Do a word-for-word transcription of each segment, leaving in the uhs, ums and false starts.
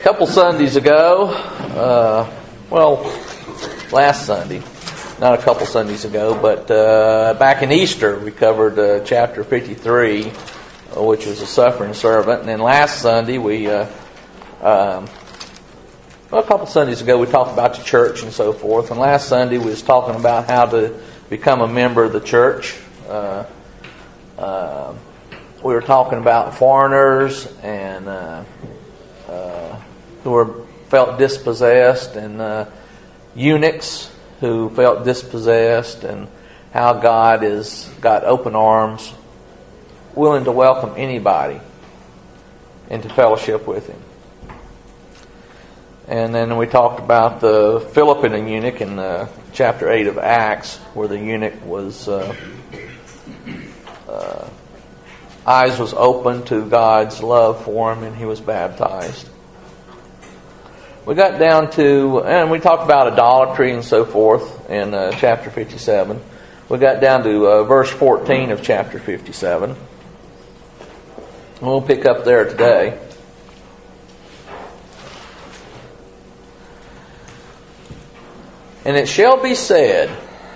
couple Sundays ago, uh, well, last Sunday, not a couple Sundays ago, but uh, back in Easter, we covered uh, chapter fifty-three, uh, which was a suffering servant. And then last Sunday, we, uh, um, well, a couple Sundays ago, we talked about the church and so forth. And last Sunday, we was talking about how to become a member of the church. Uh, uh, we were talking about foreigners and uh, uh, who were felt dispossessed, and uh, eunuchs who felt dispossessed, and how God has got open arms, willing to welcome anybody into fellowship with Him. And then we talked about the Philip and the eunuch in uh, chapter eight of Acts, where the eunuch was uh, uh, eyes was opened to God's love for him, and he was baptized. We got down to, and we talked about idolatry and so forth in uh, chapter fifty-seven. We got down to uh, verse fourteen of chapter fifty-seven. And we'll pick up there today. And it shall be said,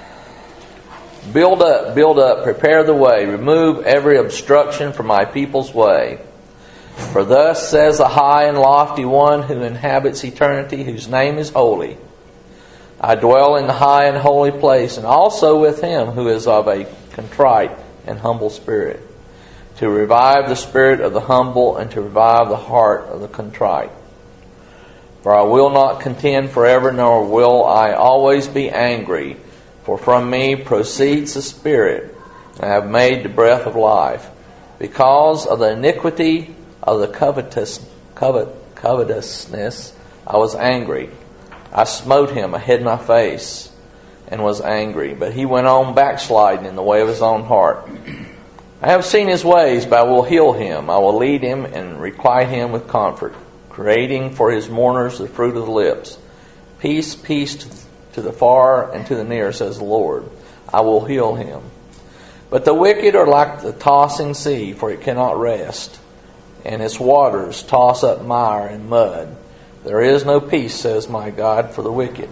build up, build up, prepare the way, remove every obstruction from my people's way. For thus says the high and lofty one who inhabits eternity, whose name is holy. I dwell in the high and holy place, and also with him who is of a contrite and humble spirit, to revive the spirit of the humble and to revive the heart of the contrite. For I will not contend forever, nor will I always be angry. For from me proceeds the Spirit, and I have made the breath of life. Because of the iniquity of the covetous, covet, covetousness, I was angry. I smote him, I hid my face, and was angry. But he went on backsliding in the way of his own heart. I have seen his ways, but I will heal him. I will lead him and requite him with comfort, creating for his mourners the fruit of the lips. Peace, peace to to the far and to the near, says the Lord. I will heal him. But the wicked are like the tossing sea, for it cannot rest, and its waters toss up mire and mud. There is no peace, says my God, for the wicked.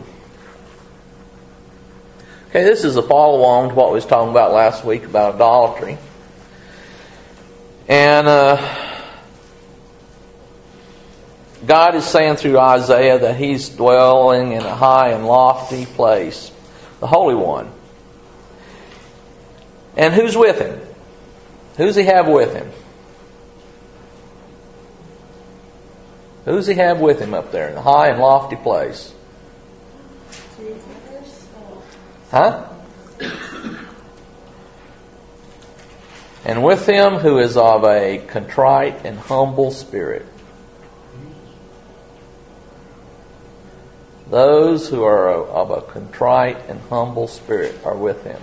Okay, this is a follow-on to what we was talking about last week about idolatry. And uh, God is saying through Isaiah that He's dwelling in a high and lofty place, the Holy One. And who's with Him? Who's He have with Him? Who's He have with Him up there in the high and lofty place? Huh? And with Him who is of a contrite and humble spirit. Those who are of a contrite and humble spirit are with Him.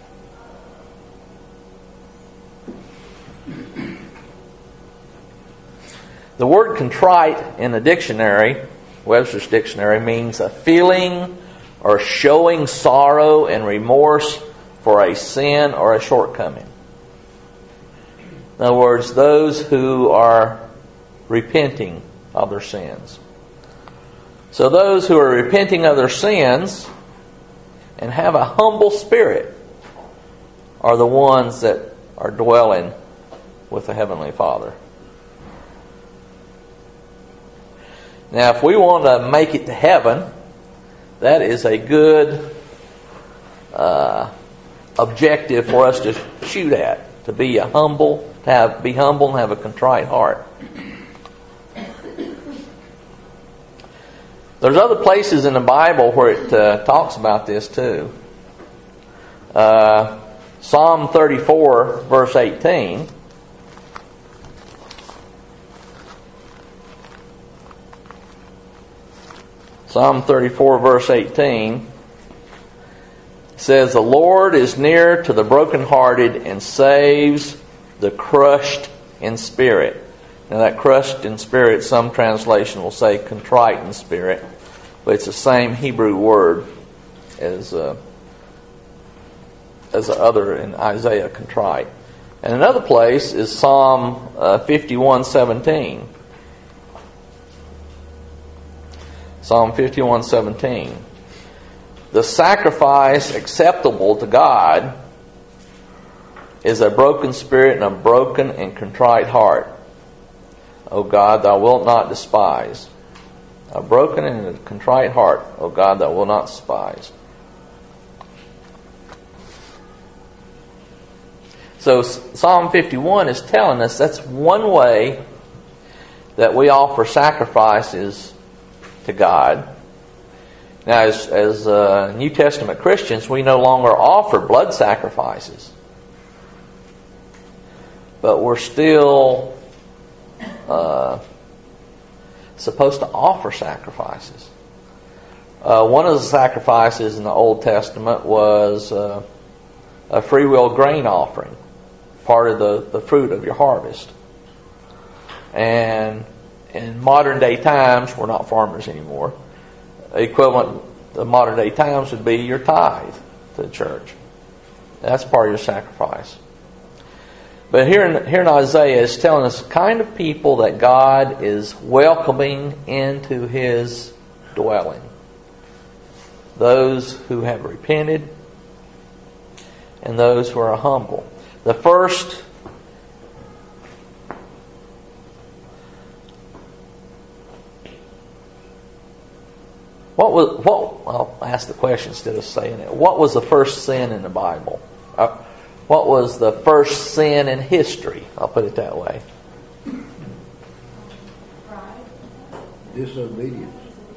The word contrite in the dictionary, Webster's dictionary, means a feeling or showing sorrow and remorse for a sin or a shortcoming. In other words, those who are repenting of their sins. So those who are repenting of their sins and have a humble spirit are the ones that are dwelling with the Heavenly Father. Now, if we want to make it to heaven, that is a good uh, objective for us to shoot at. To be a humble, to have be humble and have a contrite heart. There's other places in the Bible where it uh, talks about this too. Uh, Psalm thirty-four, verse eighteen. Psalm thirty-four, verse eighteen says, "The Lord is near to the brokenhearted and saves the crushed in spirit." Now that crushed in spirit, some translation will say contrite in spirit, but it's the same Hebrew word as uh, as the other in Isaiah, contrite. And another place is Psalm uh, fifty-one seventeen. Psalm fifty-one seventeen. The sacrifice acceptable to God is a broken spirit and a broken and contrite heart. O God, thou wilt not despise. A broken and a contrite heart, O God, thou wilt not despise. So Psalm fifty-one is telling us that's one way that we offer sacrifices to God. Now, as, as uh, New Testament Christians, we no longer offer blood sacrifices. But we're still uh, supposed to offer sacrifices. Uh, one of the sacrifices in the Old Testament was uh, a free will grain offering, part of the, the fruit of your harvest. And in modern day times, we're not farmers anymore. Equivalent to modern day times would be your tithe to the church. That's part of your sacrifice. But here in, here in Isaiah, it's telling us the kind of people that God is welcoming into His dwelling. Those who have repented and those who are humble. The first What was what? I'll ask the question instead of saying it. What was the first sin in the Bible? Uh, what was the first sin in history? I'll put it that way. Pride. Disobedience.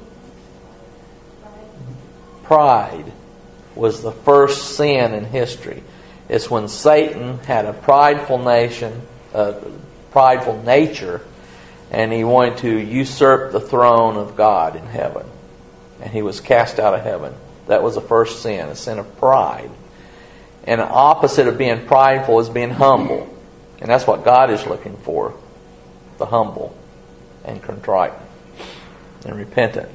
Pride was the first sin in history. It's when Satan had a prideful nation, uh, prideful nature, and he wanted to usurp the throne of God in heaven. And he was cast out of heaven. That was the first sin, a sin of pride. And the opposite of being prideful is being humble. And that's what God is looking for. The humble and contrite and repentant.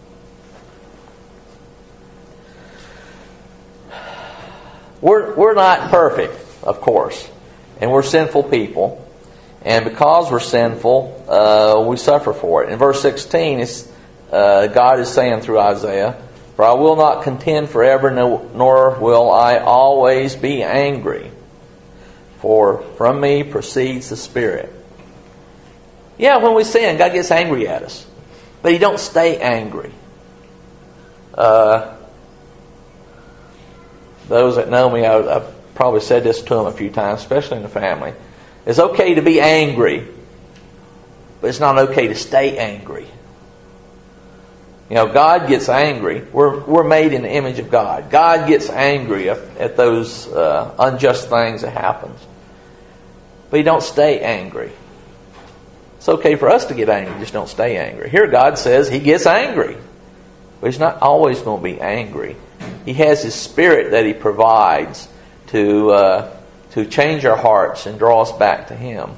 We're, we're not perfect, of course. And we're sinful people. And because we're sinful, uh, we suffer for it. In verse sixteen, it's Uh, God is saying through Isaiah, "For I will not contend forever, no, nor will I always be angry. For from me proceeds the Spirit." Yeah, when we sin, God gets angry at us. But He don't stay angry. Uh, those that know me, I, I've probably said this to them a few times, especially in the family. It's okay to be angry, but it's not okay to stay angry. You know, God gets angry. We're we're made in the image of God. God gets angry at, at those uh, unjust things that happen. But He don't stay angry. It's okay for us to get angry, just don't stay angry. Here God says He gets angry. But He's not always going to be angry. He has His Spirit that He provides to uh, to change our hearts and draw us back to Him.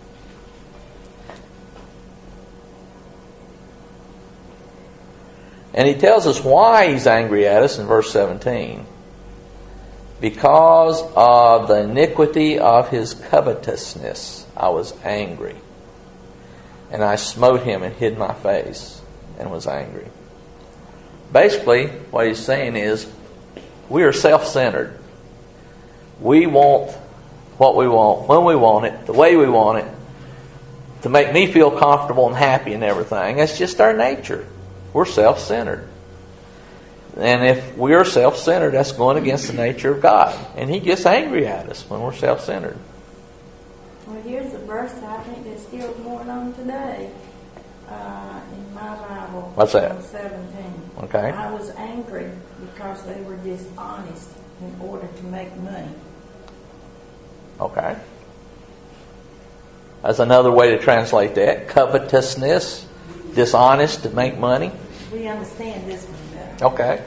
And He tells us why He's angry at us in verse seventeen. Because of the iniquity of his covetousness, I was angry. And I smote him and hid my face and was angry. Basically, what He's saying is, we are self-centered. We want what we want, when we want it, the way we want it, to make me feel comfortable and happy and everything. That's just our nature. We're self-centered. And if we're self-centered, that's going against the nature of God. And He gets angry at us when we're self-centered. Well, here's a verse I think that's still going on today uh, in my Bible. What's that? seventeen. Okay. I was angry because they were dishonest in order to make money. Okay. That's another way to translate that. Covetousness. Dishonest to make money. We understand this one better. Okay.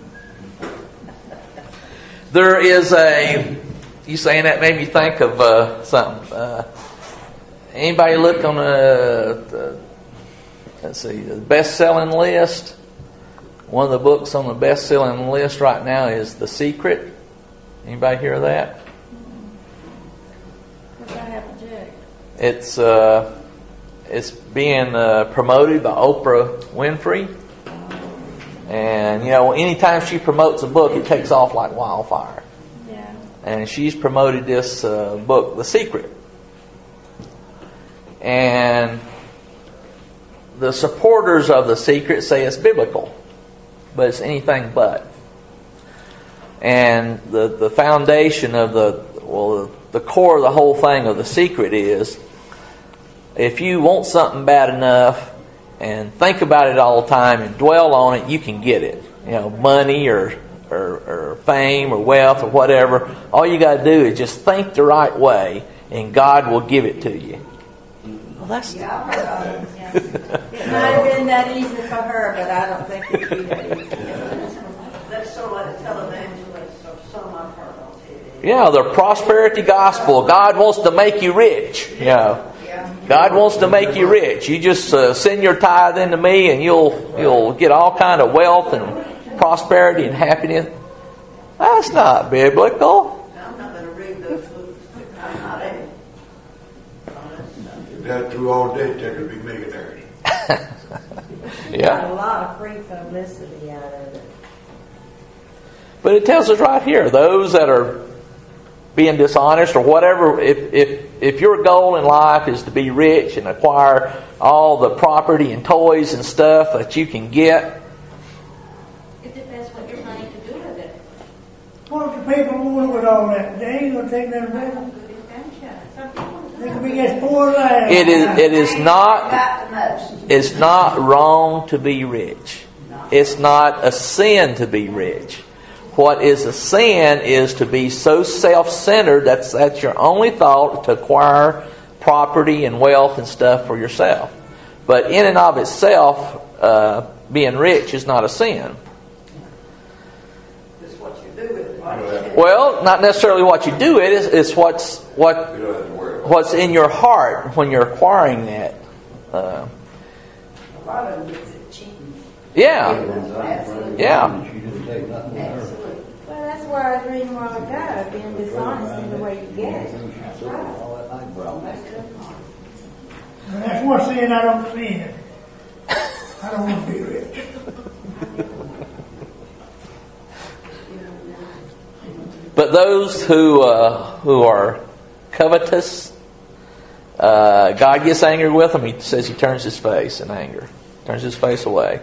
There is a, you saying that made me think of uh, something. Uh, anybody look on the, the, let's see, the best-selling list? One of the books on the best-selling list right now is The Secret. Anybody hear of that? Because I haven't checked. It's uh, it's being uh, promoted by Oprah Winfrey. And, you know, anytime she promotes a book, it takes off like wildfire. Yeah. And she's promoted this uh, book, The Secret. And the supporters of The Secret say it's biblical, but it's anything but. And the, the foundation of the, well, the, the core of the whole thing of The Secret is, if you want something bad enough and think about it all the time and dwell on it, you can get it. You know, money or or, or fame or wealth or whatever. All you got to do is just think the right way, and God will give it to you. Well, that's yeah, I've heard of it. Yeah. It might have been that easy for her, but I don't think it would be that easy. That's sort of like a televangelist or some I've heard on T V. Yeah, the prosperity gospel. God wants to make you rich. You know. God wants to make you rich. You just uh, send your tithe into me, and you'll you'll get all kind of wealth and prosperity and happiness. That's not biblical. I'm not going to read those books. I'm not able. If that's true all day, they could be millionaires. Got Yeah. a lot of free publicity out of it. But it tells us right here, those that are being dishonest or whatever, if if if your goal in life is to be rich and acquire all the property and toys and stuff that you can get, It depends what you're planning to do with it. What do people want with all that? They ain't gonna take that away. Some people They can be as poor as I am. it is it is not Got the most. it's not wrong to be rich. It's not a sin to be rich. What is a sin is to be so self-centered that's that's your only thought, to acquire property and wealth and stuff for yourself. But in and of itself, uh, being rich is not a sin. It's what you do with it. Well, not necessarily what you do. It is it's what's what You don't have to worry about what's in your heart when you're acquiring that. Uh, A lot of them gets it cheating. yeah, Absolutely. yeah. She didn't take nothing from her. Absolutely. Well, that's why I was reading a while ago, being dishonest in the way you get it. That's right. All that eyebrow. And that's one sin I don't see in. I don't want to be rich. But those who uh, who are covetous, uh, God gets angry with them. He says He turns His face in anger, turns His face away.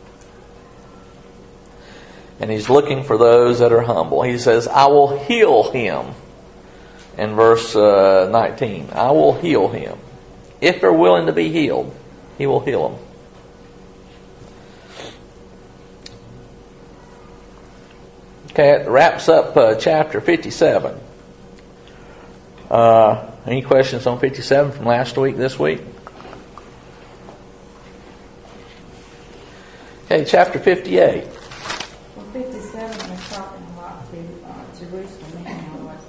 And He's looking for those that are humble. He says, I will heal him. In verse uh, nineteen, I will heal him. If they're willing to be healed, He will heal them. Okay, it wraps up uh, chapter fifty-seven. Uh, any questions on fifty-seven from last week, this week? Okay, chapter fifty-eight. Well, fifty-seven was talking about to uh, Jerusalem and was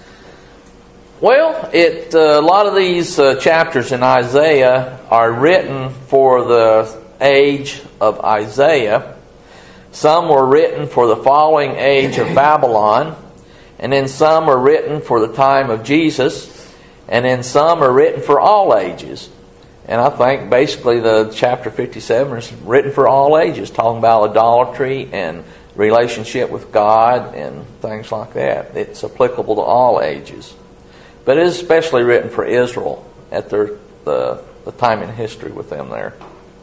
Well, it uh, a lot of these uh, chapters in Isaiah are written for the age of Isaiah. Some were written for the following age of Babylon, and then some are written for the time of Jesus, and then some are written for all ages. And I think basically the chapter fifty-seven is written for all ages, talking about idolatry and relationship with God and things like that. It's applicable to all ages. But it is especially written for Israel at their the, the time in history with them there.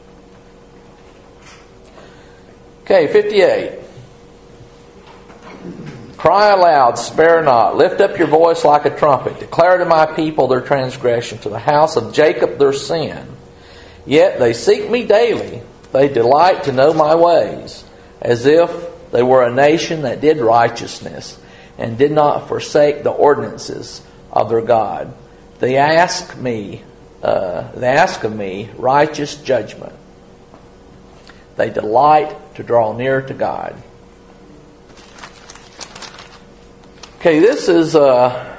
Okay, fifty-eight. Cry aloud, spare not. Lift up your voice like a trumpet. Declare to my people their transgression, to the house of Jacob their sin. Yet they seek me daily. They delight to know my ways, as if they were a nation that did righteousness and did not forsake the ordinances of their God. They ask me, uh, they ask of me righteous judgment. They delight to draw near to God. Okay, this is a,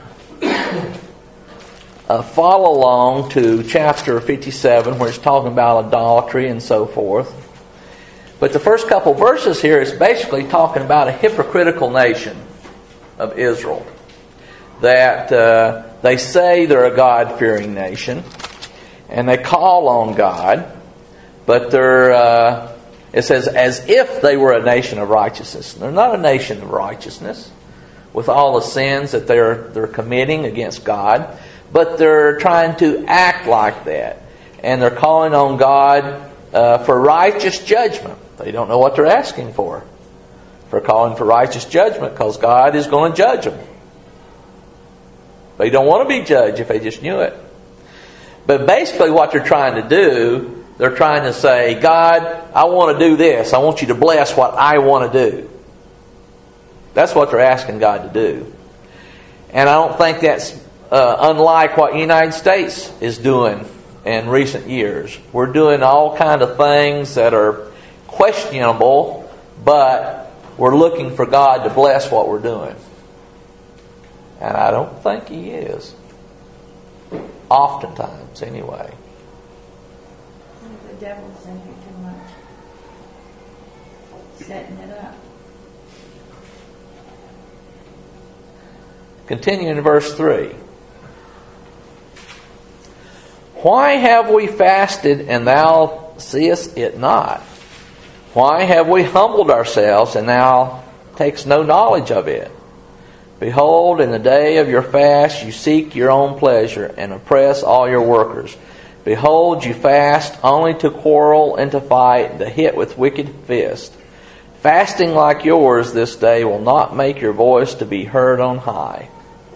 a follow along to chapter fifty-seven, where it's talking about idolatry and so forth. But the first couple verses here is basically talking about a hypocritical nation of Israel. That uh, they say they're a God-fearing nation, and they call on God, but they're uh, It says, as if they were a nation of righteousness. They're not a nation of righteousness with all the sins that they're they're committing against God, but they're trying to act like that. And they're calling on God uh, for righteous judgment. They don't know what they're asking for. For calling for righteous judgment, because God is going to judge them. They don't want to be judged if they just knew it. But basically what they're trying to do, they're trying to say, God, I want to do this. I want you to bless what I want to do. That's what they're asking God to do. And I don't think that's uh, unlike what the United States is doing in recent years. We're doing all kind of things that are questionable, but we're looking for God to bless what we're doing. And I don't think He is. Oftentimes, anyway. The devil's in here too much. Setting it up. Continuing in verse three. Why have we fasted and thou seest it not? Why have we humbled ourselves and thou takest no knowledge of it? Behold, in the day of your fast you seek your own pleasure and oppress all your workers. Behold, you fast only to quarrel and to fight, to hit with wicked fist. Fasting like yours this day will not make your voice to be heard on high.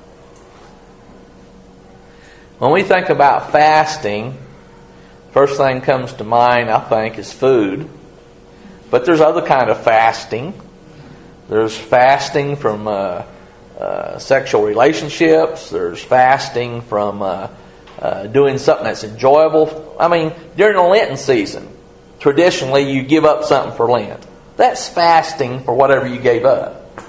When we think about fasting, first thing comes to mind, I think, is food. But there's other kind of fasting. There's fasting from uh, uh, sexual relationships. There's fasting from uh, uh, doing something that's enjoyable. I mean, during the Lenten season, traditionally you give up something for Lent. That's fasting for whatever you gave up.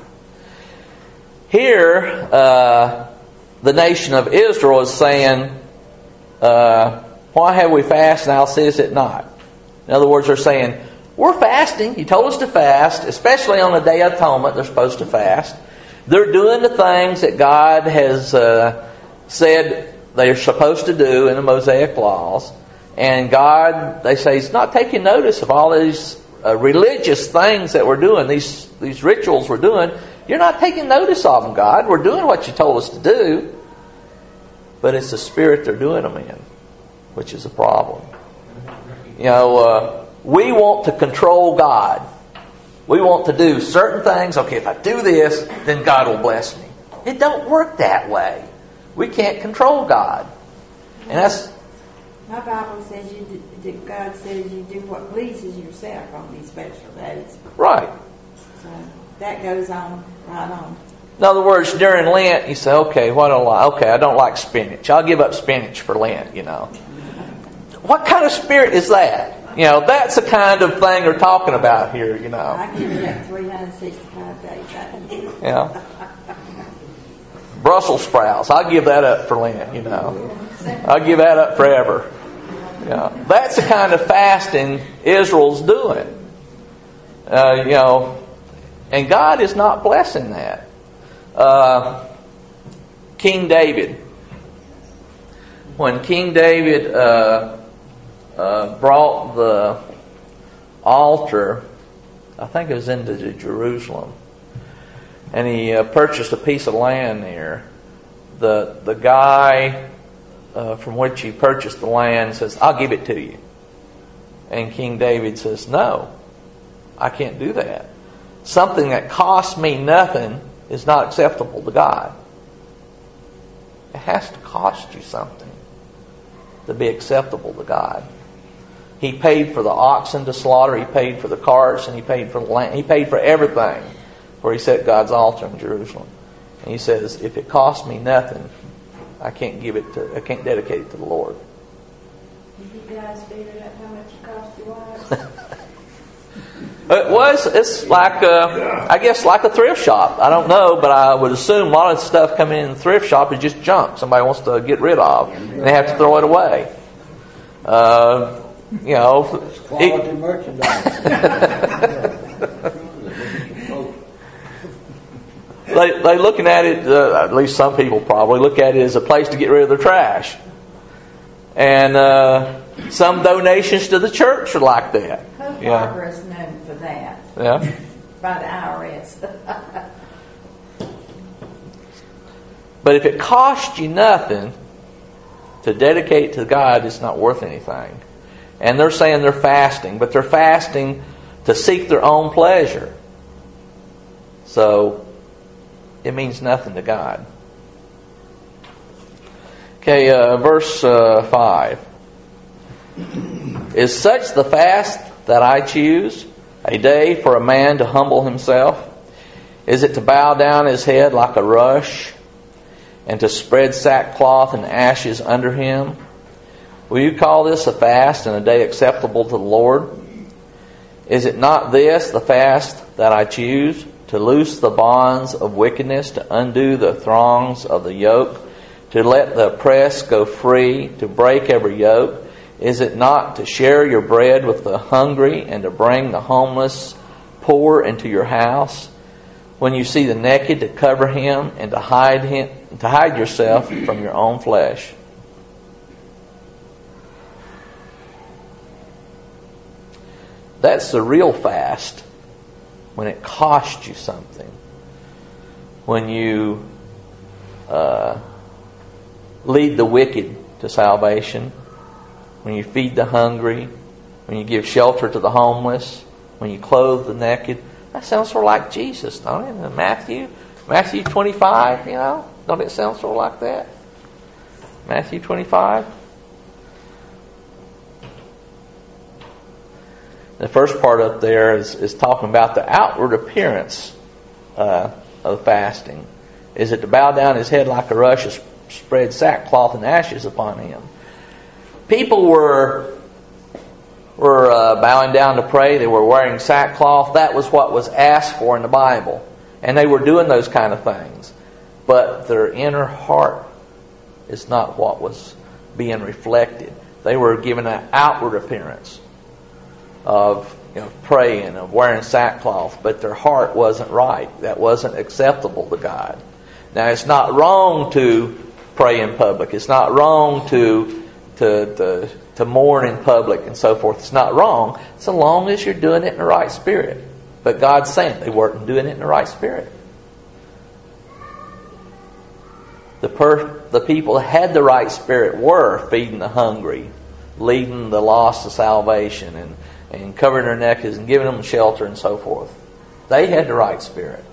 Here, uh, the nation of Israel is saying, uh, why have we fasted and thou seest it not? In other words, they're saying, we're fasting. You told us to fast, especially on the Day of Atonement, they're supposed to fast. They're doing the things that God has uh, said they're supposed to do in the Mosaic laws. And God, they say, He's not taking notice of all these uh, religious things that we're doing, these, these rituals we're doing. You're not taking notice of them, God. We're doing what you told us to do. But it's the spirit they're doing them in, which is a problem. You know, uh, we want to control God. We want to do certain things. Okay, if I do this, then God will bless me. It don't work that way. We can't control God. And that's... My Bible says you do, that God says you do what pleases yourself on these special days. Right. So that goes on right on. In other words, during Lent, you say, okay, what do I like? Okay, I don't like spinach. I'll give up spinach for Lent, you know. What kind of spirit is that? You know, that's the kind of thing they're talking about here, you know. I give it up three hundred sixty-five days. You know. Brussels sprouts, I'll give that up for Lent, you know. I'll give that up forever. You know, that's the kind of fasting Israel's doing. Uh, you know, and God is not blessing that. Uh, King David. When King David uh, uh, brought the altar, I think it was into Jerusalem, and he uh, purchased a piece of land there, the the guy uh, from which he purchased the land says, I'll give it to you. And King David says, no, I can't do that. Something that costs me nothing is not acceptable to God. It has to cost you something to be acceptable to God. He paid for the oxen to slaughter, he paid for the carts, and he paid for the land. He paid for everything where he set God's altar in Jerusalem. And he says, if it costs me nothing, I can't give it to I can't dedicate it to the Lord. Have you guys figured out how much it cost your wives? It was, it's like, a, I guess, like a thrift shop. I don't know, but I would assume a lot of the stuff coming in the thrift shop is just junk somebody wants to get rid of, and they have to throw it away. Uh, you know, It's quality it, merchandise. they they looking at it. Uh, at least some people probably look at it as a place to get rid of their trash, and uh, some donations to the church are like that. Who Cliff Yeah. Harbor is known for that Yeah. by the I R S. But if it costs you nothing to dedicate to God, it's not worth anything. And they're saying they're fasting, but they're fasting to seek their own pleasure. So it means nothing to God. Okay, uh, verse uh, five. Is such the fast that I choose, a day for a man to humble himself? Is it to bow down his head like a rush, and to spread sackcloth and ashes under him? Will you call this a fast and a day acceptable to the Lord? Is it not this, the fast that I choose, to loose the bonds of wickedness, to undo the thongs of the yoke, to let the oppressed go free, to break every yoke? Is it not to share your bread with the hungry, and to bring the homeless poor into your house? When you see the naked, to cover him, and to hide him, to hide yourself from your own flesh? That's the real fast, when it costs you something. When you uh, lead the wicked to salvation, when you feed the hungry, when you give shelter to the homeless, when you clothe the naked. That sounds sort of like Jesus, don't it? In Matthew, Matthew twenty-five, you know, don't it sound sort of like that? Matthew twenty-five. The first part up there is, is talking about the outward appearance uh, of fasting. Is it to bow down his head like a rush, to spread sackcloth and ashes upon him? People were were uh, bowing down to pray. They were wearing sackcloth. That was what was asked for in the Bible. And they were doing those kind of things. But their inner heart is not what was being reflected. They were given an outward appearance of, you know, praying, of wearing sackcloth, but their heart wasn't right. That wasn't acceptable to God. Now, it's not wrong to pray in public. It's not wrong to to to, to mourn in public and so forth. It's not wrong so long as you're doing it in the right spirit. But God's saying they weren't doing it in the right spirit. The per, the people that had the right spirit were feeding the hungry, leading the lost to salvation, and and covering their necks and giving them shelter and so forth. They had the right spirit.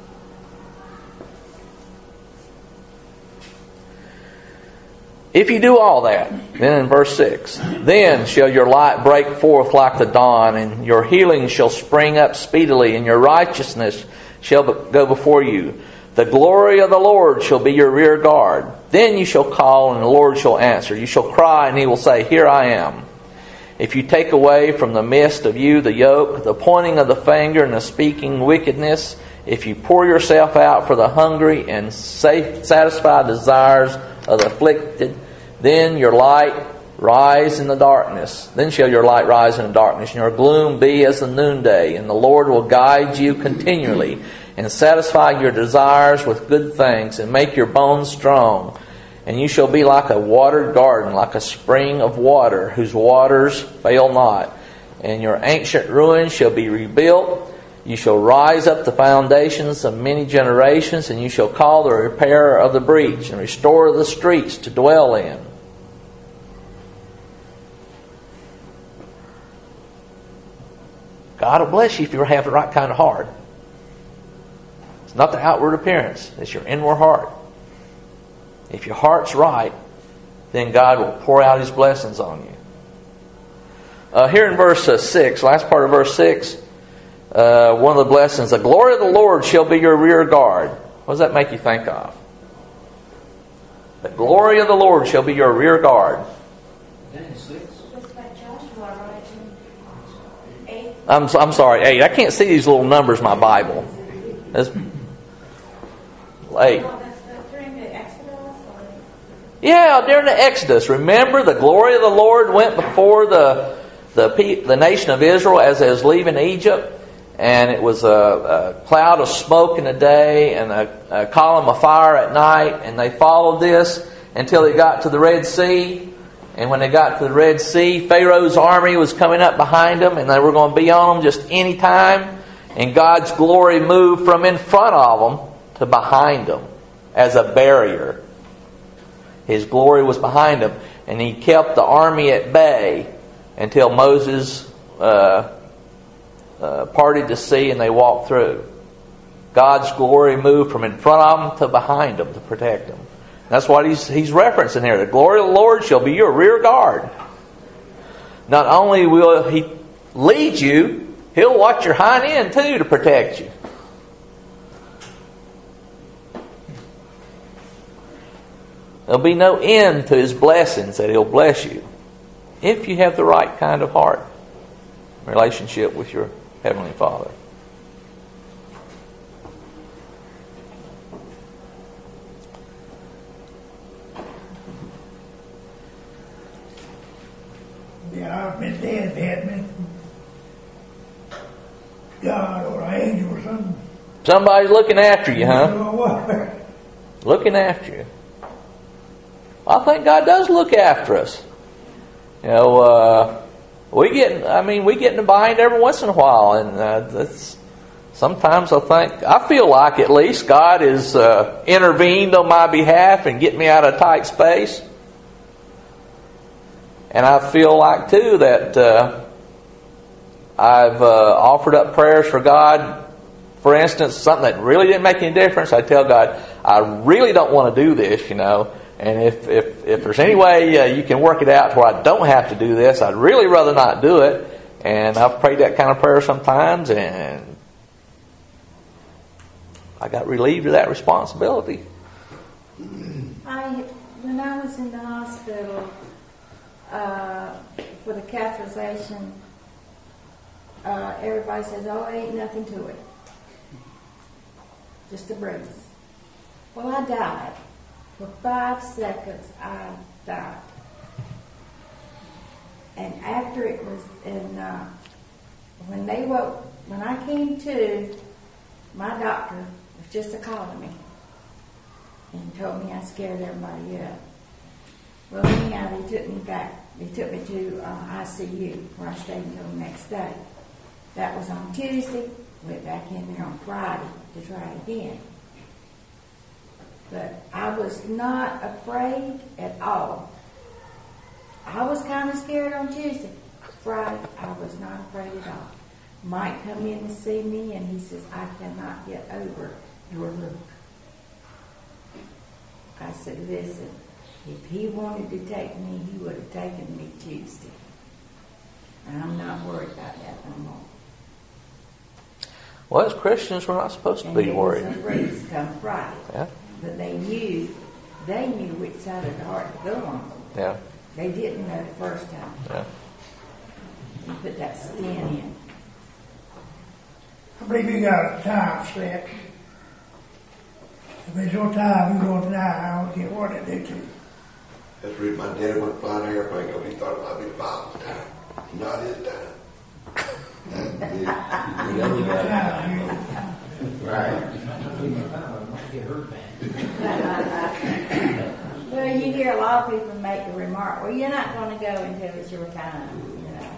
If you do all that, then in verse six, then shall your light break forth like the dawn, and your healing shall spring up speedily, and your righteousness shall go before you. The glory of the Lord shall be your rear guard. Then you shall call, and the Lord shall answer. You shall cry, and He will say, Here I am. If you take away from the midst of you the yoke, the pointing of the finger and the speaking wickedness, if you pour yourself out for the hungry and satisfy desires of the afflicted, then your light rise in the darkness. Then shall your light rise in the darkness, and your gloom be as the noonday. And the Lord will guide you continually, and satisfy your desires with good things, and make your bones strong. And you shall be like a watered garden, like a spring of water, whose waters fail not. And your ancient ruins shall be rebuilt. You shall rise up the foundations of many generations, and you shall call the repairer of the breach, and restore the streets to dwell in. God will bless you if you have the right kind of heart. It's not the outward appearance, it's your inward heart. If your heart's right, then God will pour out His blessings on you. Uh, here in verse uh, six, last part of verse six, uh, one of the blessings, the glory of the Lord shall be your rear guard. What does that make you think of? The glory of the Lord shall be your rear guard. I'm, I'm sorry, eight. I can't see these little numbers in my Bible. That's eight. Yeah, during the Exodus. Remember, the glory of the Lord went before the the, the nation of Israel as they was leaving Egypt. And it was a, a cloud of smoke in the day and a, a column of fire at night. And they followed this until they got to the Red Sea. And when they got to the Red Sea, Pharaoh's army was coming up behind them, and they were going to be on them just any time. And God's glory moved from in front of them to behind them as a barrier. His glory was behind them, and He kept the army at bay until Moses uh, uh, parted the sea and they walked through. God's glory moved from in front of them to behind them to protect them. That's what he's, he's referencing here. The glory of the Lord shall be your rear guard. Not only will He lead you, He'll watch your hind end too to protect you. There'll be no end to His blessings that He'll bless you if you have the right kind of heart, relationship with your Heavenly Father. Yeah, I've been dead if they had been God or an angel or something. Somebody's looking after you, huh? So what? Looking after you. I think God does look after us. You know, uh, we get, I mean, we get in a bind every once in a while, and uh, that's, sometimes I think, I feel like at least God has uh, intervened on my behalf and get me out of a tight space. And I feel like too that uh, I've uh, offered up prayers for God. For instance, something that really didn't make any difference, I tell God, I really don't want to do this, you know. And if if, if there's any way uh, you can work it out where I don't have to do this, I'd really rather not do it. And I've prayed that kind of prayer sometimes, and I got relieved of that responsibility. I, when I was in the hospital uh, for the catheterization, uh, everybody says, "Oh, ain't nothing to it, just a bruise." Well, I died. For five seconds, I died. And after it was, and uh, when they woke, when I came to, my doctor was just a calling me and told me I scared everybody up. Well, anyhow, they took me back. They took me to uh, I C U, where I stayed until the next day. That was on Tuesday. Went back in there on Friday to try it again. But I was not afraid at all. I was kind of scared on Tuesday. Friday, I was not afraid at all. Mike come in to see me, and he says, "I cannot get over your look." I said, "Listen, if he wanted to take me, he would have taken me Tuesday. And I'm not worried about that no more." Well, as Christians, we're not supposed to be worried. And there was a bruise come Friday. Yeah. But they knew, they knew which side of the heart to go on. Yeah. They didn't know the first time. Yeah. You put that skin in. I believe you got a time set. If it's your time, you're going to die. I don't care what it did to you. That's the reason my daddy went flying an airplane because he thought it might be the Bible's time. Not his time. Right. Well, you hear a lot of people make the remark, "Well, you're not going to go until it's your time," you know.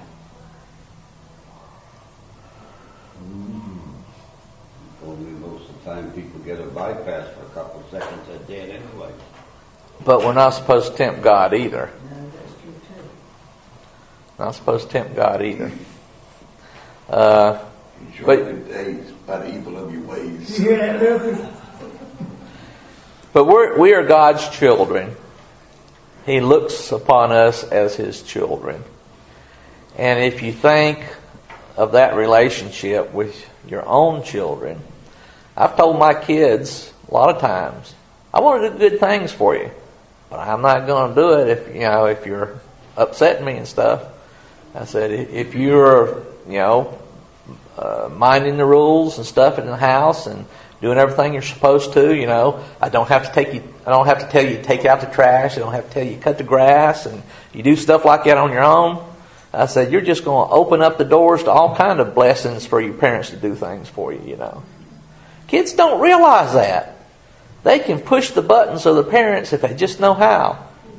Only most of the time people get a bypass for a couple of seconds, they're dead anyway. But we're not supposed to tempt God either. No, that's true too. Not supposed to tempt God either. Uh, Enjoy But- them days by the evil of your ways. You hear that, Lucas? But we're, we are God's children. He looks upon us as His children. And if you think of that relationship with your own children, I've told my kids a lot of times, I want to do good things for you, but I'm not going to do it if, you know, if you're upsetting me and stuff. I said, if you're, you know, uh, minding the rules and stuff in the house and doing everything you're supposed to, you know, I don't have to take you, I don't have to tell you to take out the trash. I don't have to tell you to cut the grass, and you do stuff like that on your own. I said, you're just going to open up the doors to all kind of blessings for your parents to do things for you, you know. Kids don't realize that. They can push the buttons of the parents if they just know how.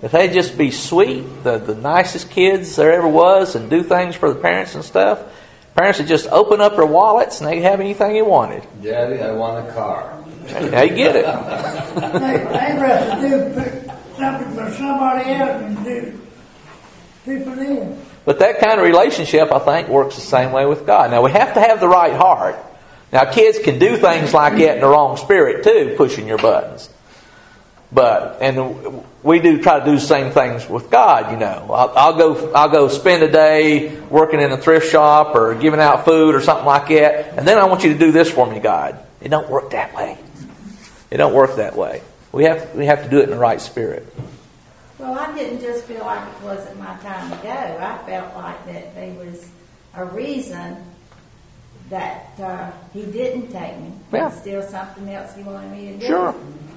If they just be sweet, the, the nicest kids there ever was, and do things for the parents and stuff, parents would just open up their wallets and they could have anything they wanted. Daddy, I want a car. They get it. They, they rather do pick something for somebody else and do, do for them. But that kind of relationship, I think, works the same way with God. Now, we have to have the right heart. Now, kids can do things like that in the wrong spirit, too, pushing your buttons. But, and we do try to do the same things with God, you know. I'll, I'll go, I'll go spend a day working in a thrift shop or giving out food or something like that, and then I want you to do this for me, God. It don't work that way. It don't work that way. We have, we have to do it in the right spirit. Well, I didn't just feel like it wasn't my time to go. I felt like that there was a reason that uh, he didn't take me. Yeah. There's still something else he wanted me to do. Sure.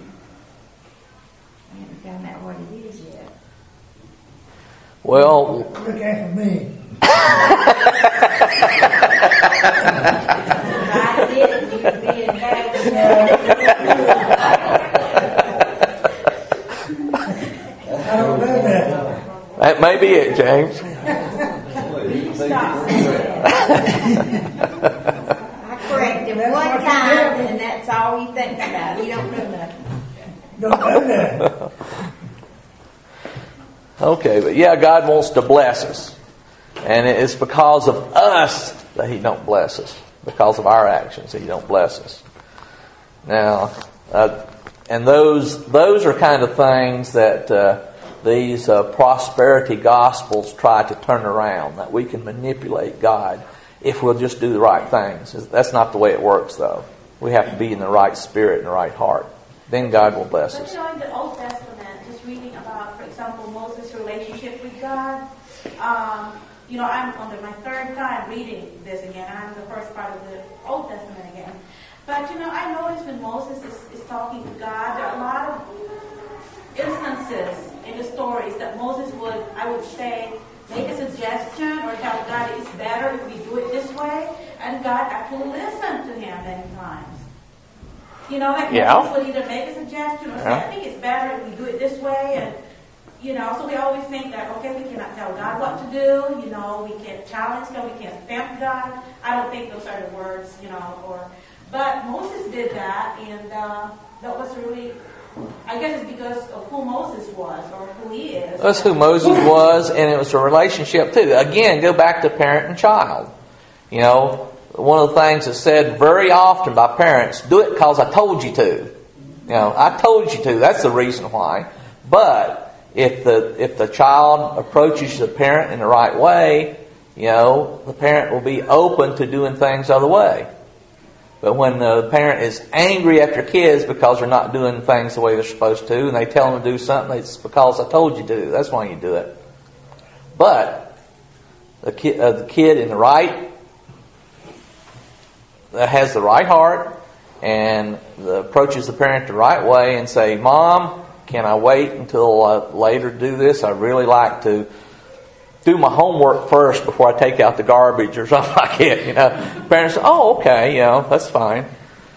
I haven't found out what it is yet. Well, Look after me. I didn't. You'd be in bad. I don't know that. that may be it, James. Stop. I correct him one time, and that's all he thinks about. He don't know nothing. Don't know that. Okay, but yeah, God wants to bless us. And it's because of us that He don't bless us. Because of our actions that He don't bless us. Now, uh, and those those are kind of things that uh, these uh, prosperity gospels try to turn around. That we can manipulate God if we'll just do the right things. That's not the way it works, though. We have to be in the right spirit and the right heart. Then God will bless But us. you know, in the Old Testament, just reading about, for example, Moses' relationship with God, um, you know, I'm on the, my third time reading this again. I'm in the first part of the Old Testament again. But, you know, I noticed when Moses is, is talking to God, there are a lot of instances in the stories that Moses would, I would say, make a suggestion or tell God it's better if we do it this way. And God actually listened to him many times. You know, like Yeah. Moses would either make a suggestion or say, Yeah. I think it's better if we do it this way. And, you know, so we always think that, okay, we cannot tell God what to do. You know, we can't challenge God. We can't tempt God. I don't think those are the words, you know, or... But Moses did that, and uh, that was really, I guess it's because of who Moses was or who he is. That's who Moses was, and it was a relationship too. Again, go back to parent and child. You know, one of the things that's said very often by parents, do it because I told you to. You know, I told you to. That's the reason why. But if the if the child approaches the parent in the right way, you know, the parent will be open to doing things the other way. But when the parent is angry at their kids because they're not doing things the way they're supposed to, and they tell them to do something, it's because I told you to. That's why you do it. But the kid, uh, the kid in the right, that has the right heart, and the, approaches the parent the right way and say, Mom, can I wait until uh, later to do this? I really like to do my homework first before I take out the garbage or something like that. You know, parents say, oh, okay, you know, that's fine.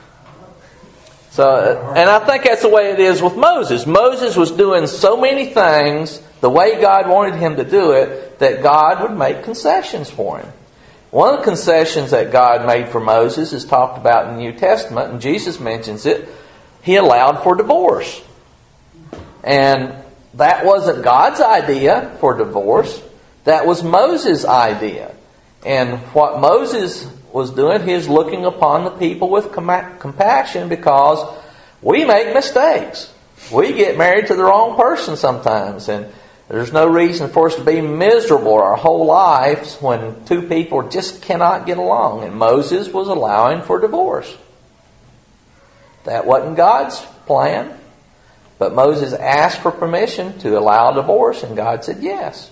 So, and I think that's the way it is with Moses. Moses was doing so many things the way God wanted him to do it that God would make concessions for him. One of the concessions that God made for Moses is talked about in the New Testament, and Jesus mentions it. He allowed for divorce. And that wasn't God's idea for divorce. That was Moses' idea. And what Moses was doing, he was looking upon the people with com- compassion because we make mistakes. We get married to the wrong person sometimes. And there's no reason for us to be miserable our whole lives when two people just cannot get along. And Moses was allowing for divorce. That wasn't God's plan. But Moses asked for permission to allow divorce, and God said yes.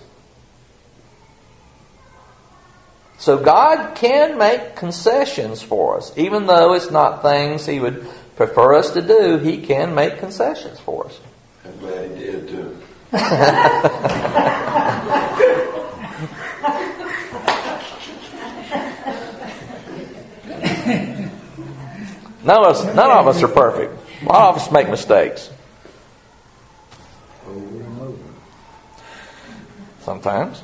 So God can make concessions for us. Even though it's not things He would prefer us to do, He can make concessions for us. I'm glad He did too. None of us, none of us are perfect. A lot of us make mistakes. sometimes.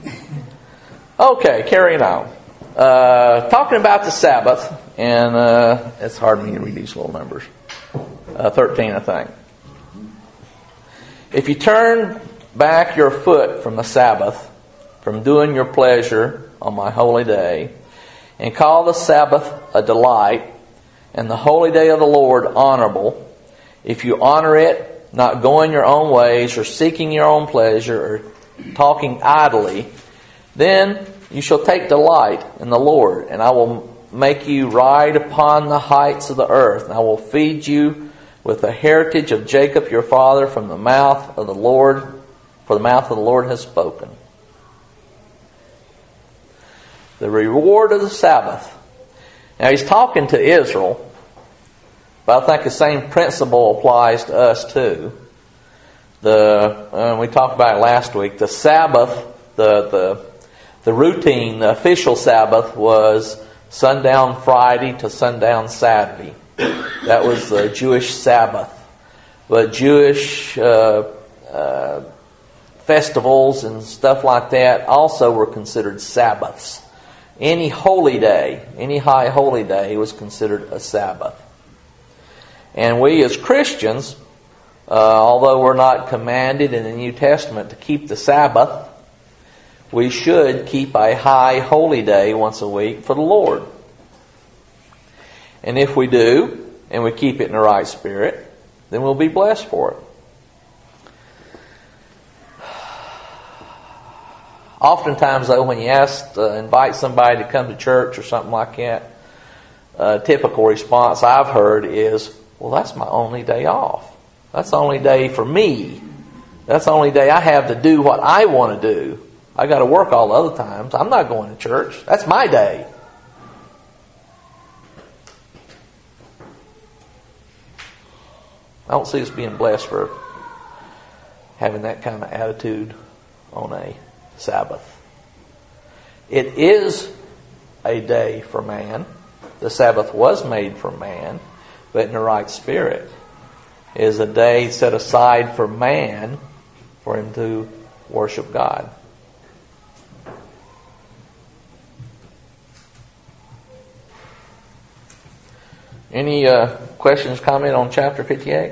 Okay, carrying on. Uh, talking about the Sabbath, and uh, it's hard for me to read these little numbers. Uh, thirteen, I think. If you turn back your foot from the Sabbath, from doing your pleasure on my holy day, and call the Sabbath a delight, and the holy day of the Lord honorable, if you honor it, not going your own ways, or seeking your own pleasure, or talking idly, then you shall take delight in the Lord, and I will make you ride upon the heights of the earth, and I will feed you with the heritage of Jacob your father from the mouth of the Lord, for the mouth of the Lord has spoken. The reward of the Sabbath. Now he's talking to Israel, but I think the same principle applies to us too. The uh, we talked about it last week. The Sabbath, the the the routine, the official Sabbath was sundown Friday to sundown Saturday. That was the Jewish Sabbath. But Jewish uh, uh, festivals and stuff like that also were considered Sabbaths. Any holy day, any high holy day was considered a Sabbath. And we as Christians, uh, although we're not commanded in the New Testament to keep the Sabbath, we should keep a high holy day once a week for the Lord. And if we do, and we keep it in the right spirit, then we'll be blessed for it. Oftentimes, though, when you ask, uh, invite somebody to come to church or something like that, a typical response I've heard is, well, that's my only day off. That's the only day for me. That's the only day I have to do what I want to do. I got to work all the other times. I'm not going to church. That's my day. I don't see us being blessed for having that kind of attitude on a Sabbath. It is a day for man. The Sabbath was made for man, but in the right spirit. It is a day set aside for man, for him to worship God. Any uh, questions, comment on chapter fifty-eight?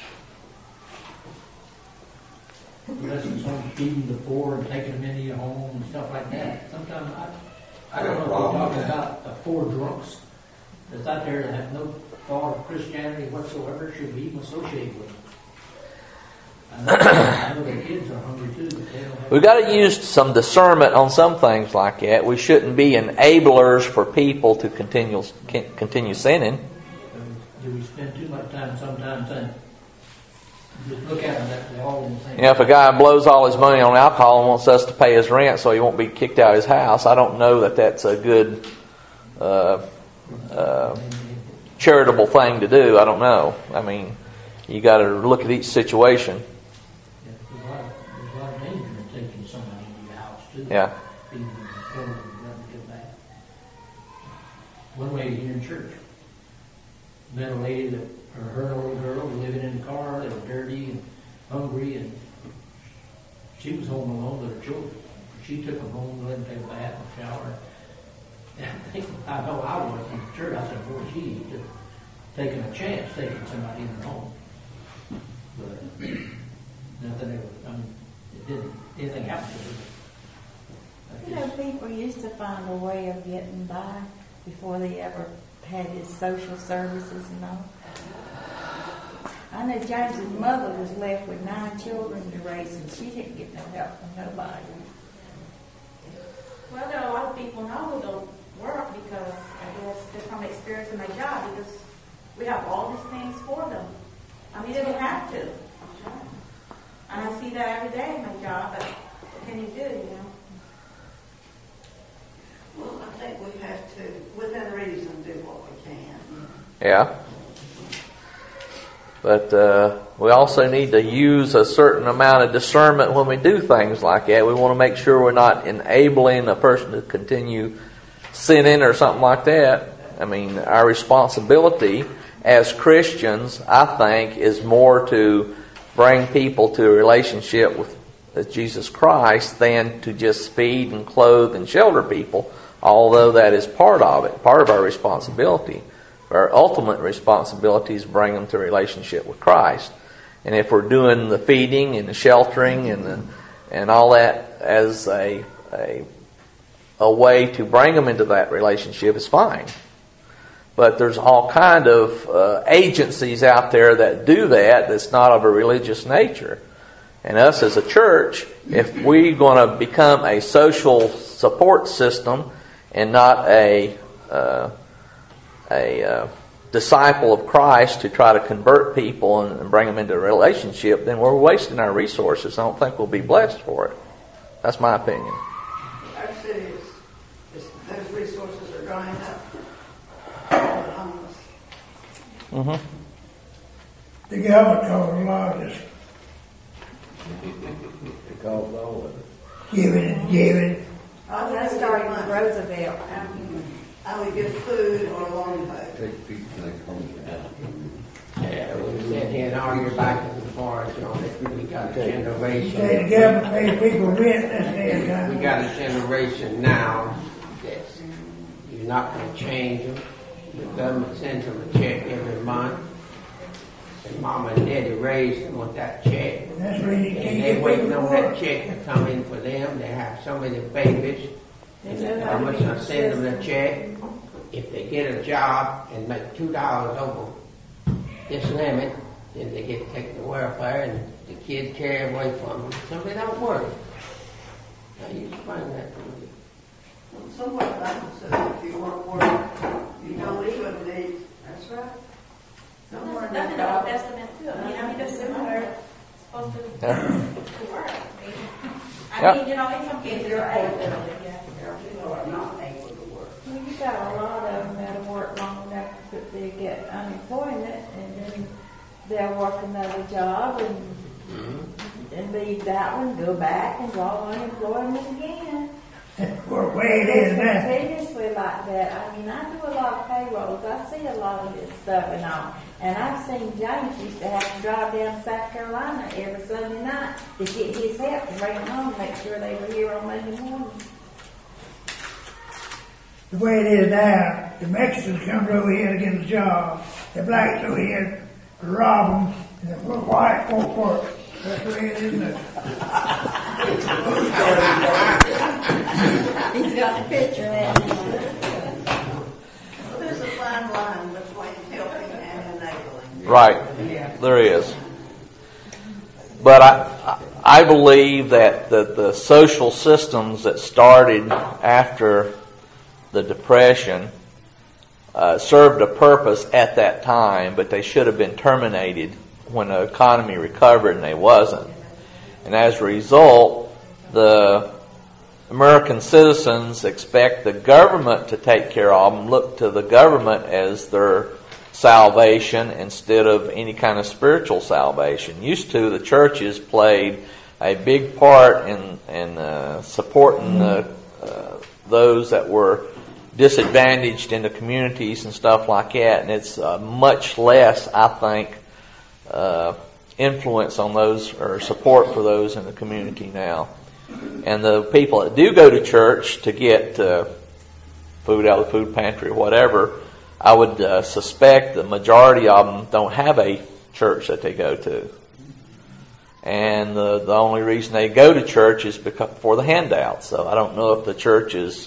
Lessons on feeding the poor and taking them into your home and stuff like that. Sometimes I, I don't know if we're talking about the poor drunks that's out there that have no thought of Christianity whatsoever should be even associated with them. I know, I know the kids are hungry too, but they don't have. We've got to use some discernment on some things like that. We shouldn't be enablers for people to continue continue sinning. Do we spend too much time sometimes saying, just look at them, that they're all in the same. You know, if a guy blows all his money on alcohol and wants us to pay his rent so he won't be kicked out of his house, I don't know that that's a good uh, uh, charitable thing to do. I don't know. I mean, you got to look at each situation. Yeah, there's, a lot of, there's a lot of danger in taking somebody into your house too. Yeah. Feeding them and clothing them, nothing to get back. One lady here in church met a lady that her, her little girl was living in the car. They were dirty and hungry, and she was home alone with her children. She took them home, let them take a bath and shower. And I think I know I was in the church. I said, "Boy, she just taking a chance, taking somebody in her home." But nothing ever. I mean, it didn't. Anything happened to her. You know, people used to find a way of getting by before they ever had his social services and all. I know James's mother was left with nine children to raise, and she didn't get no help from nobody. Well, there are a lot of people now who don't work because I guess they're from experience in my job because we have all these things for them. I mean, they don't have to. And I see that every day in my job, but what can you do, you know? Well, I think we have to, within reason, do what we can. Yeah. But uh, we also need to use a certain amount of discernment when we do things like that. We want to make sure we're not enabling a person to continue sinning or something like that. I mean, our responsibility as Christians, I think, is more to bring people to a relationship with as Jesus Christ than to just feed and clothe and shelter people, although that is part of it, part of our responsibility. Our ultimate responsibility is to bring them to a relationship with Christ. And if we're doing the feeding and the sheltering and the, and all that as a, a a way to bring them into that relationship, it's fine. But there's all kind of uh, agencies out there that do that that's not of a religious nature. And us as a church, if we're going to become a social support system and not a uh, a uh, disciple of Christ to try to convert people and, and bring them into a relationship, then we're wasting our resources. I don't think we'll be blessed for it. That's my opinion. Our city is, is those resources are drying up. All the homeless. Mm-hmm. The government told the largest Because all of it. giving and giving. Oh, that started with Roosevelt. I would give food or a loan pay. Take people like home down. Yeah, we sit here and argue back and forth on it. We got a Say generation. the government pays people rent this damn time. We got a generation now that's, you're not going to change them. The government sends them a check every month. And mama and daddy raised them with that check. And that's where you can't And they get waiting people on to that work. check to come in for them. They have so many babies. And how much I send them the check. If they get a job and make two dollars over this limit, then they get taken to welfare and the kids carry away from them. So they don't work. Now you explain that to me. Well, somewhat Bible says if you work, work, you don't even need. That's right. Don't work That's in the Old Testament too. I mean, I mean, that's similar. It's supposed to, Yeah. to work. I mean, I Yep. mean, you know, in some cases, you're able to, yeah. There are people who are not able to work. Well, you got a lot of them that'll work long enough that they get unemployment, and then they'll work another job and Mm-hmm. and leave that one, go back and draw unemployment again. We're way it is It's now. continuously like that. I mean, I do a lot of payrolls. I see a lot of this stuff and all. And I've seen James used to have to drive down to South Carolina every Sunday night to get his help and bring them home, make sure they were here on Monday morning. The way it is now, the Mexicans come over here to get a job, the blacks over here to rob them, and the white folk work. That's the way it is now. He's got the picture there. There's a fine line between helping and enabling. Right. There is. But I, I believe that the, the social systems that started after the Depression uh, served a purpose at that time, but they should have been terminated when the economy recovered, and they wasn't. And as a result, the American citizens expect the government to take care of them, look to the government as their salvation instead of any kind of spiritual salvation. Used to, the churches played a big part in, in uh, supporting the, uh, those that were disadvantaged in the communities and stuff like that, and it's uh, much less, I think, uh, influence on those or support for those in the community now. And the people that do go to church to get uh, food out of the food pantry or whatever, I would uh, suspect the majority of them don't have a church that they go to. And the, the only reason they go to church is because for the handouts. So I don't know if the church is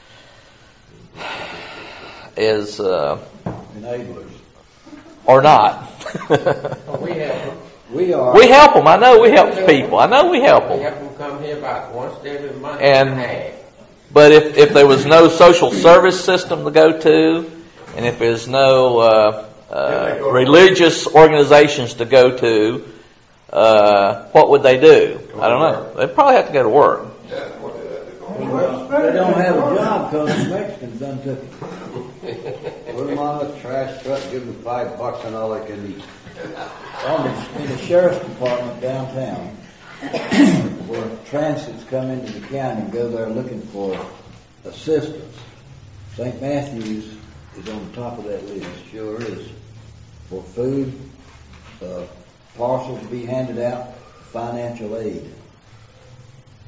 is uh, Enablers. or not. Oh, we help them. We are. We help them. I know we help people. I know we help We them. help them come here about once every month And- and a half. But if, if there was no social service system to go to, and if there's no uh, uh, religious organizations to go to, uh, what would they do? I don't know. They'd probably have to go to work. That's what they have to go. Well, they don't have a job because the Mexicans done took it. Put them on the trash truck, give them five bucks and all they can eat. On the, in the sheriff's department downtown, where transits come into the county and go there looking for assistance. Saint Matthews is on the top of that list, sure is. For food, uh, parcels to be handed out, financial aid.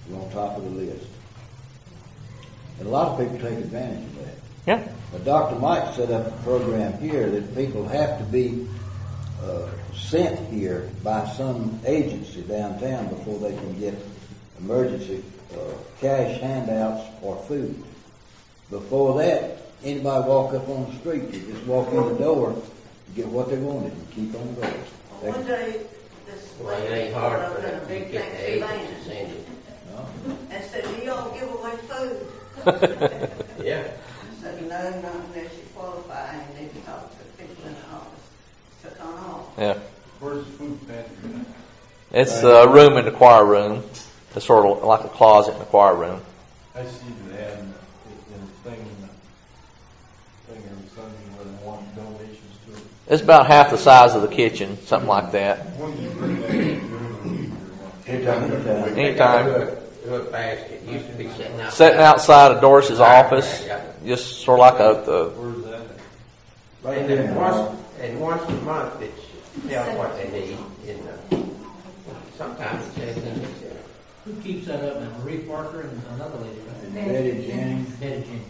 We're on top of the list. And a lot of people take advantage of that. Yeah. But Doctor Mike set up a program here that people have to be uh, sent here by some agency downtown before they can get emergency uh, cash handouts or food. Before that, anybody walk up on the street, they just walk in the door, get what they wanted, and keep on going. They, One day, this Well, it lady ain't called hard up for in a them to big get the taxi agents van to send it. no. and said, do y'all give away food? Yeah. I said, no, not unless you qualify, and you need to talk to people in the office. Took on off. Yeah. Where's the food pantry at? It's a room in the choir room. It's sort of like a closet in the choir room. I see the ad in the, in the thing, in the thing every Sunday where they want donations to it. It's about half the size of the kitchen, something like that. When do you bring that in during the week or what? Anytime, anytime. Anytime. Look, look basket. It used to be sitting outside. Sitting outside of Doris's office, just sort of like a, a Where's that at? Right And there. then once, and once a month, it's tell what they need. In the, sometimes it says in this. Who keeps that up now? Marie Parker and another lady, right? Betty Jennings. Betty Jenkins.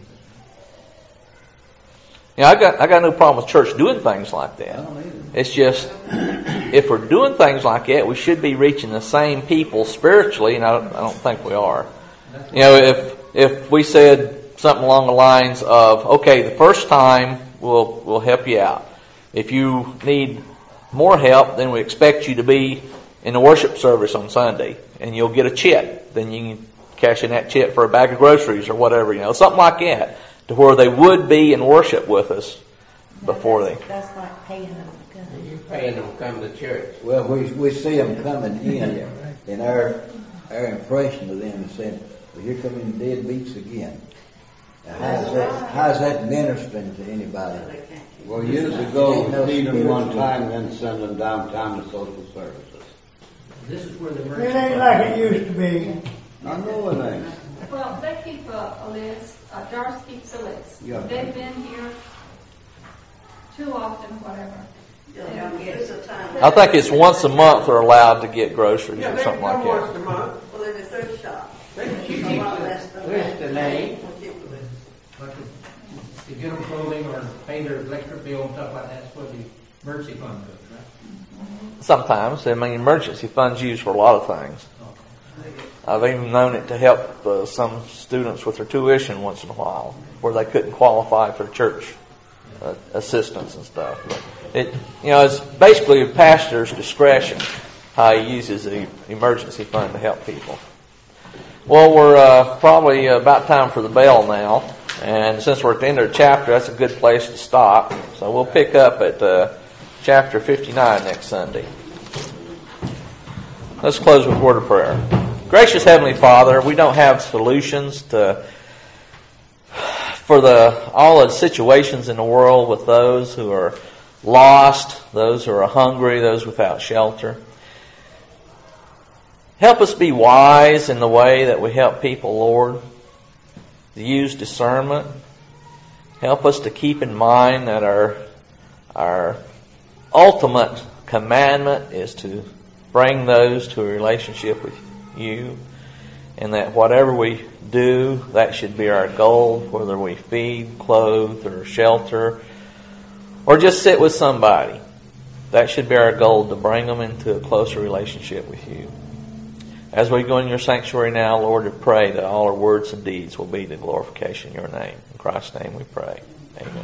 You know, I got I got no problem with church doing things like I that. don't either. It's just if we're doing things like that, we should be reaching the same people spiritually, and I don't, I don't think we are. You know, if if we said something along the lines of, okay, the first time we'll we'll help you out. If you need more help, then we expect you to be in the worship service on Sunday, and you'll get a chit. Then you can cash in that chit for a bag of groceries or whatever, you know, something like that, to where they would be in worship with us before they. That's like paying them to come. You're paying them to come to church. Well, we we see them coming in, and our our impression of them is saying, well, here come in deadbeats again. Now, how's that, how's that ministering to anybody? Well, years ago, we feed them one time, then send them downtown to social services. This is where the It emergency. ain't like it used to be. I know it ain't. Well, they keep a, a list, uh, Doris keeps a list. Yeah. They've been here too often, whatever. Yeah, there's a time. I think it's once a month they're allowed to get groceries Yeah, or they something come like once that. a month. Well, there's a thrift shop. They can It's keep a lot the less than list that. of names. We'll keep the list. Like to, to get them clothing or pay their electric bill and stuff like that, that's what the emergency fund does, right? Sometimes, I mean, emergency funds used for a lot of things. I've even known it to help uh, some students with their tuition once in a while, where they couldn't qualify for church uh, assistance and stuff. But it, you know, it's basically a pastor's discretion how he uses the emergency fund to help people. Well, we're uh, probably about time for the bell now, and since we're at the end of the chapter, that's a good place to stop. So we'll pick up at uh, chapter fifty-nine next Sunday. Let's close with a word of prayer. Gracious Heavenly Father, we don't have solutions to for the all the situations in the world with those who are lost, those who are hungry, those without shelter. Help us be wise in the way that we help people, Lord, to use discernment. Help us to keep in mind that our our ultimate commandment is to bring those to a relationship with you, and that whatever we do, that should be our goal, whether we feed, clothe, or shelter, or just sit with somebody. That should be our goal, to bring them into a closer relationship with you. As we go in your sanctuary now, Lord, we pray that all our words and deeds will be to glorification in your name. In Christ's name we pray. Amen.